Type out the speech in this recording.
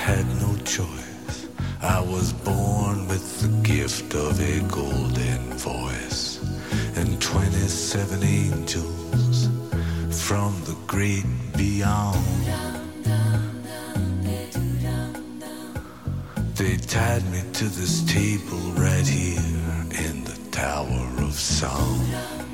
had no choice. I was born with the gift of a golden voice, and 27 angels from the great beyond. They tied me to this table right here in the Tower of Song.